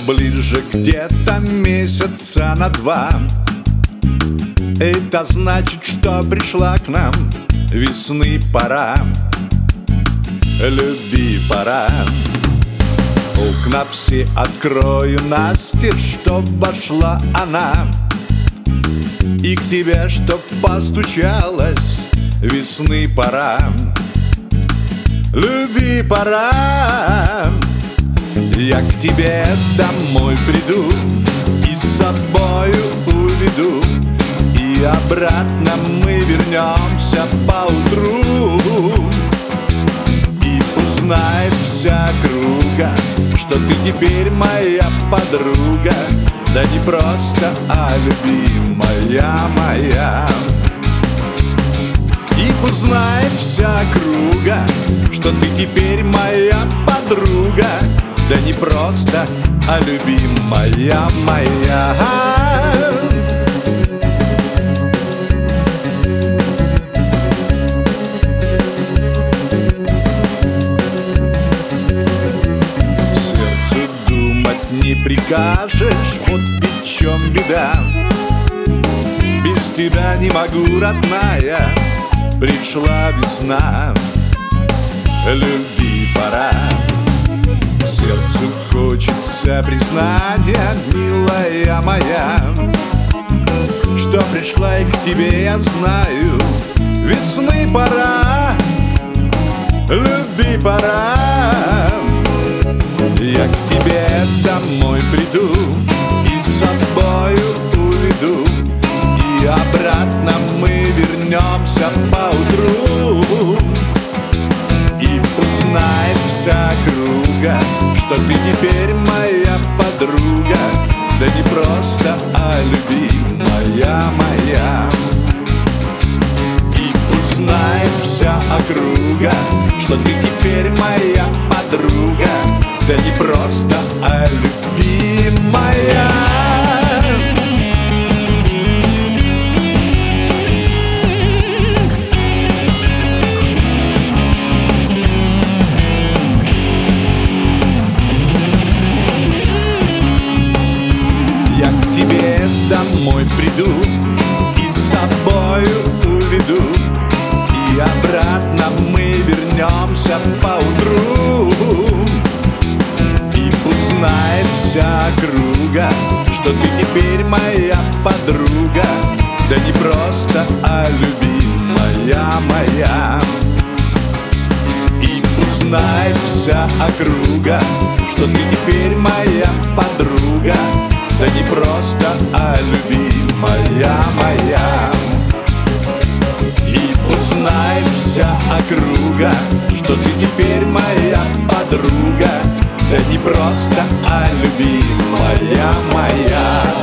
ближе где-то месяца на 2. Это значит, что пришла к нам весны пора, любви пора. Окна все открою настежь, чтоб вошла она, и к тебе, чтоб постучалась весны пора, любви пора. Я к тебе домой приду и с собою уведу, и обратно мы вернемся поутру. И узнает вся округа, что ты теперь моя подруга, да не просто, а любимая моя. И узнает вся округа, что ты теперь моя подруга, да не просто, а любимая моя. Сердцу думать не прикажешь, вот в чем беда. Без тебя не могу, родная, пришла весна, любви пора. Сердцу хочется признания, милая моя, что пришла и к тебе, я знаю, весны пора, любви пора. Я к тебе домой приду и с собою уведу, и обратно мы вернемся поутру. И узнает вся округа, что ты теперь моя подруга, да не просто, а любимая моя. И узнает вся округа, что ты теперь моя подруга, да не просто, а любимая. Домой приду и с собою уведу, и обратно мы вернемся поутру. И узнает вся округа, что ты теперь моя подруга, да не просто, а любимая моя. И узнает вся округа, что ты теперь моя подруга, да не просто, а любимая моя. И узнает вся округа, что ты теперь моя подруга, да не просто, а любимая моя.